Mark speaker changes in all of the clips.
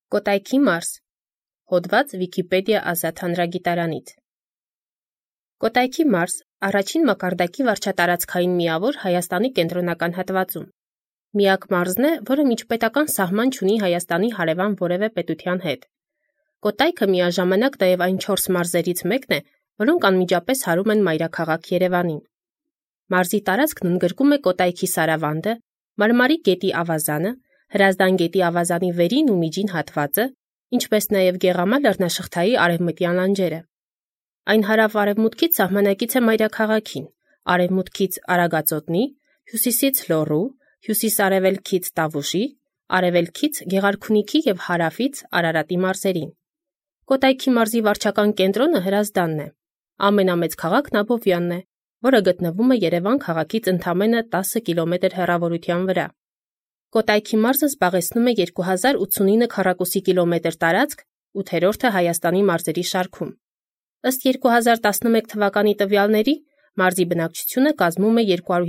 Speaker 1: Կոտայքի մարզ։ Հոդված Վիկիպեդիա ազատ հանրագիտարանից։ Կոտայքի մարզ առաջին մակարդակի վարչատարածքային միավոր Հայաստանի կենտրոնական հատվածում։ Միակ մարզն է, որը միջպետական սահման չունի Հայաստանի հարևան որևէ պետության հետ։ Կոտայքը միաժամանակ նաև այն 4 մարզերից մեկն է, որոնք անմիջապես հարում են մայրաքաղաք Երևանին։ Մարզի տարածքն ընդգրկում է Կոտայքի Սարավանդը, Մարմարի գետի ավազանը, Հրազդան գետի ավազանի վերին ու միջին հատվածը, ինչպես նաև Գեղամա լեռնաշղթայի արևմտյան լանջերը։ Այն հարավ-արևմուտքից սահմանակից է մայրաքաղաքին, արևմուտքից Արագածոտնի, հյուսիսից Լոռու, հյուսիս-արևելքից Տավուշի, արևելքից Գեղարքունիքի և հարավից Արարատի մարզերին։ Կոտայքի մարզի վարչական կենտրոնը Հրազդանն է։ Ամենամեծ քաղաքն Աբովյանն է, որը գտնվում է Երևան քաղաքից ընդամենը 10 կիլոմետր հեռավորության վրա։ Կոտայքի մարզը զբաղեցնում է 2089 քառակուսի կիլոմետր տարածք, 8-րդը Հայաստանի մարզերի շարքում։ Ըստ 2011 թվականի տվյալների, մարզի բնակչությունը կազմում է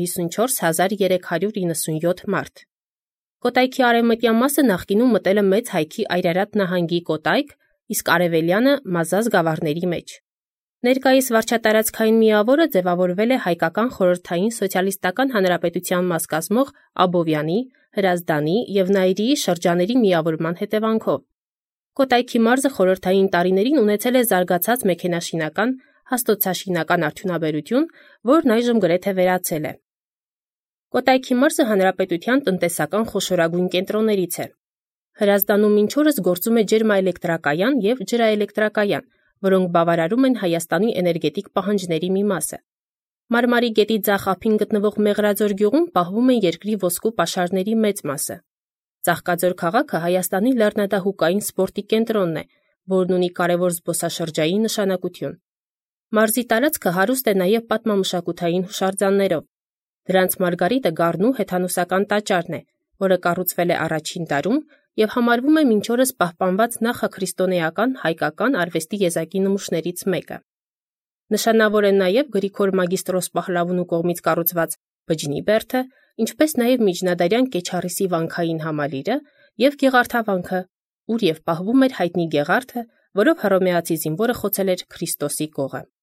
Speaker 1: 254,397 մարդ։ Կոտայքի արևմտյան մասը նախկինում մտել է Մեծ Հայքի Այրարատ նահանգի Կոտայք, իսկ արևելյանը Մազազք գավառների մեջ։ Ներկայիս վարչատարածքային միավորը ձևավորվել է Հայկական Խորհրդային Սոցիալիստական Հանրապետության մաս կազմող Աբովյանի, Հրազդանի և Նայիրիի շրջանների միավորման հետևանքով։ Կոտայքի մարզը խորհրդային տարիներին ունեցել է զարգացած մեքենաշինական, հաստոցաշինական արդյունաբերություն, որն այժմ գրեթե վերացել է։ Կոտայքի մարզը հանրապետության տնտեսական խոշորագույն կենտրոններից է։ Հրազդանում մինչ օրս գործում է ջերմաէլեկտրակայան և ջրաէլեկտրակայան, որոնք բավարարում են Հայաստանի էներգետիկ պահանջների մի մասը։ Մարմարի գետի ձախ ափին գտնվող Մեղրաձոր գյուղում պահվում են երկրի ոսկու պաշարների մեծ մասը։ Ծաղկաձոր քաղաքը Հայաստանի լեռնադահուկային սպորտի կենտրոնն է, որն ունի կարևոր զբոսաշրջային նշանակություն։ Մարզի տարածքը հարուստ է նաև պատմամշակութային հուշարձաններով։ Դրանց մարգարիտը գառնու հեթանոսական տաճարն է, որը կառուցվել է առաջին դարում և համարվում է մինչ օրս պահպանված նախաքրիստոնեական հայկական արվեստի եզակի նմուշներից մեկը։ Նշանավոր են նաև Գրիգոր Մագիստրոս Պահլավունու կողմից կառուցված Բջջնի բերդը, ինչպես նաև միջնադարյան Կեչառիսի վանքային համալիրը և Գեղարդավանքը, ուր և պահվում էր հայտնի Գեղարդը, որով հռոմեացի զինվորը խոցել էր Քրիստոսի կողը։